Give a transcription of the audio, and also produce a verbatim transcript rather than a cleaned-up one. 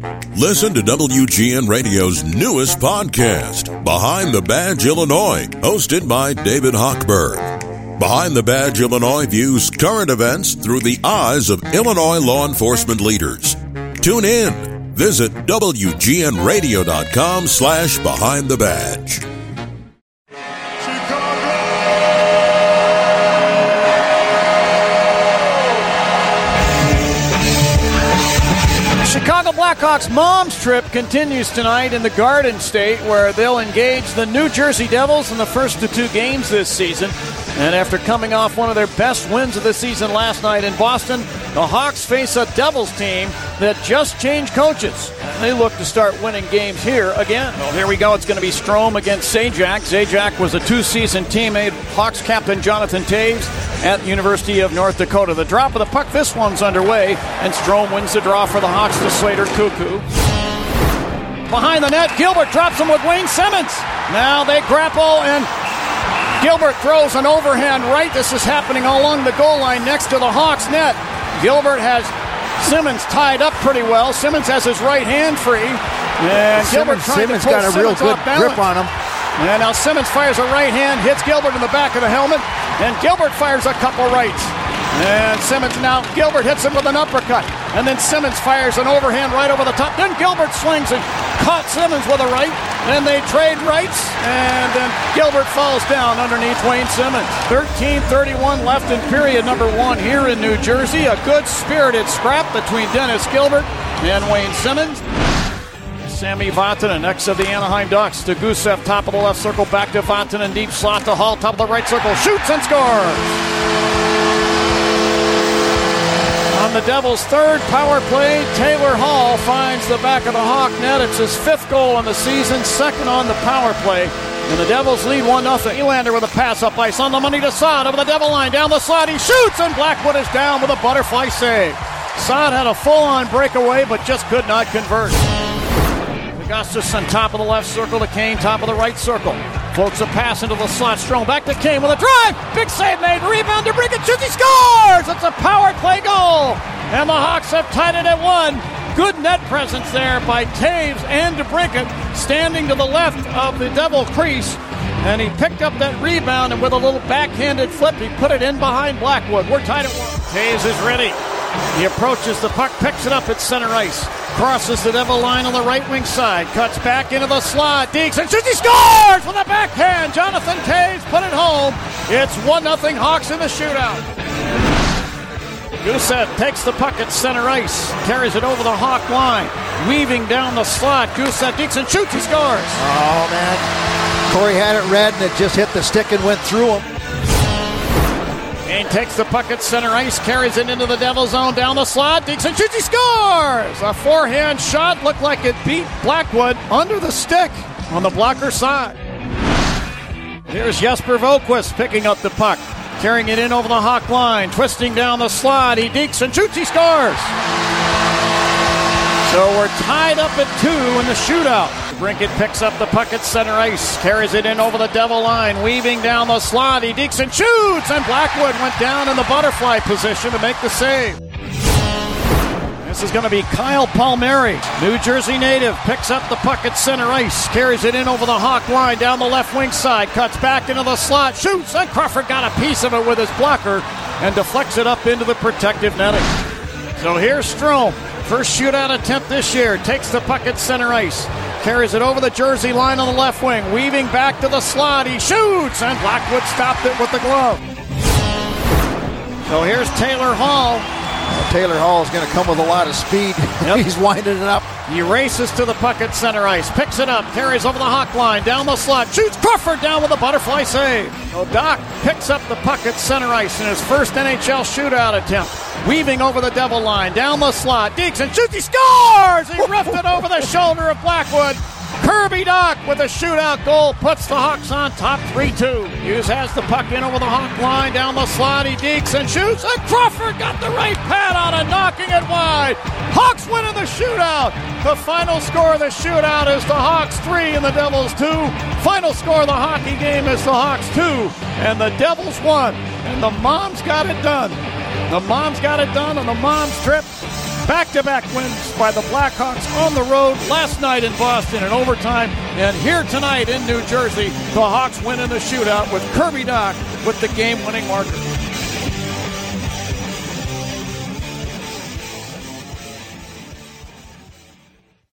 Listen to W G N Radio's newest podcast, Behind the Badge Illinois, hosted by David Hochberg. Behind the Badge Illinois views current events through the eyes of Illinois law enforcement leaders. Tune in. Visit W G N radio dot com slash behind the badge. Chicago Blackhawks mom's trip continues tonight in the Garden State, where they'll engage the New Jersey Devils in the first of two games this season. And after coming off one of their best wins of the season last night in Boston, the Hawks face a Devils team that just changed coaches. And they look to start winning games here again. Well, here we go. It's going to be Strome against Zajac. Zajac was a two-season teammate of Hawks captain Jonathan Toews at the University of North Dakota. The drop of the puck, this one's underway, and Strome wins the draw for the Hawks to Slater Cuckoo. Behind the net, Gilbert drops him with Wayne Simmons. Now they grapple, and Gilbert throws an overhand right. This is happening all along the goal line next to the Hawks net. Gilbert has Simmons tied up pretty well. Simmons has his right hand free. And Gilbert trying Simmons to pull got a Simmons real good grip on him. And now Simmons fires a right hand, hits Gilbert in the back of the helmet, and Gilbert fires a couple rights. And Simmons now, Gilbert hits him with an uppercut. And then Simmons fires an overhand right over the top. Then Gilbert swings and caught Simmons with a right. Then they trade rights, and then Gilbert falls down underneath Wayne Simmons. thirteen thirty-one left in period number one here in New Jersey. A good spirited scrap between Dennis Gilbert and Wayne Simmons. Sammy Vatanen, ex of the Anaheim Ducks, to Gusev, top of the left circle, back to Vatanen, deep slot to Hall, top of the right circle, shoots and scores! On the Devils' third power play, Taylor Hall finds the back of the Hawk net. It's his fifth goal in the season, second on the power play. And the Devils lead one nothing. Nylander with a pass up ice on the money to Saad over the Devil line. Down the slot, he shoots, and Blackwood is down with a butterfly save. Saad had a full-on breakaway, but just could not convert. Gustafson, top of the left circle to Kane, top of the right circle. Floats a pass into the slot. Strome back to Kane with a drive. Big save made. Rebound to Brinkett. Shoots. He scores! It's a power play goal. And the Hawks have tied it at one. Good net presence there by Toews and DeBrincat, standing to the left of the Devil crease. And he picked up that rebound, and with a little backhanded flip, he put it in behind Blackwood. We're tied at one. Toews is ready. He approaches the puck, picks it up at center ice. Crosses the Devil line on the right wing side. Cuts back into the slot. Deeks and shoots. He scores with a backhand. Jonathan Toews put it home. It's one nothing Hawks in the shootout. Gusev takes the puck at center ice. Carries it over the Hawk line. Weaving down the slot. Gusev, Deeks and shoots. He scores. Oh, man. Corey had it red, and it just hit the stick and went through him. Kane takes the puck at center ice, carries it into the Devil zone, down the slot, Dixon shoots, he scores! A forehand shot looked like it beat Blackwood under the stick on the blocker side. Here's Jesper Voquist picking up the puck, carrying it in over the Hawk line, twisting down the slot, he dekes and shoots, he scores! So we're tied up at two in the shootout. Brinkett picks up the puck at center ice, carries it in over the Devil line, weaving down the slot, he dekes and shoots, and Blackwood went down in the butterfly position to make the save. This is going to be Kyle Palmieri, New Jersey native, picks up the puck at center ice, carries it in over the Hawk line, down the left wing side, cuts back into the slot, shoots, and Crawford got a piece of it with his blocker and deflects it up into the protective netting. So here's Strome. First shootout attempt this year. Takes the puck at center ice. Carries it over the Jersey line on the left wing. Weaving back to the slot. He shoots, and Blackwood stopped it with the glove. So here's Taylor Hall. Well, Taylor Hall is going to come with a lot of speed. Yep. He's winding it up. He races to the puck at center ice. Picks it up. Carries over the Hawk line. Down the slot. Shoots. Crawford down with a butterfly save. So Doc picks up the puck at center ice in his first N H L shootout attempt. Weaving over the Devil line. Down the slot. Deeks and shoots. He scores! He ripped it over the shoulder of Blackwood. Kirby Doc with a shootout goal puts the Hawks on top three two. Hughes has the puck in over the Hawk line, down the slot, he dekes and shoots, and Crawford got the right pad on it, knocking it wide. Hawks win in the shootout. The final score of the shootout is the Hawks three and the Devils two. Final score of the hockey game is the Hawks two and the Devils one. And the Moms got it done. The Moms got it done on the Moms trip. Back-to-back wins by the Blackhawks on the road last night in Boston in overtime, and here tonight in New Jersey, the Hawks win in the shootout with Kirby Dach with the game-winning marker.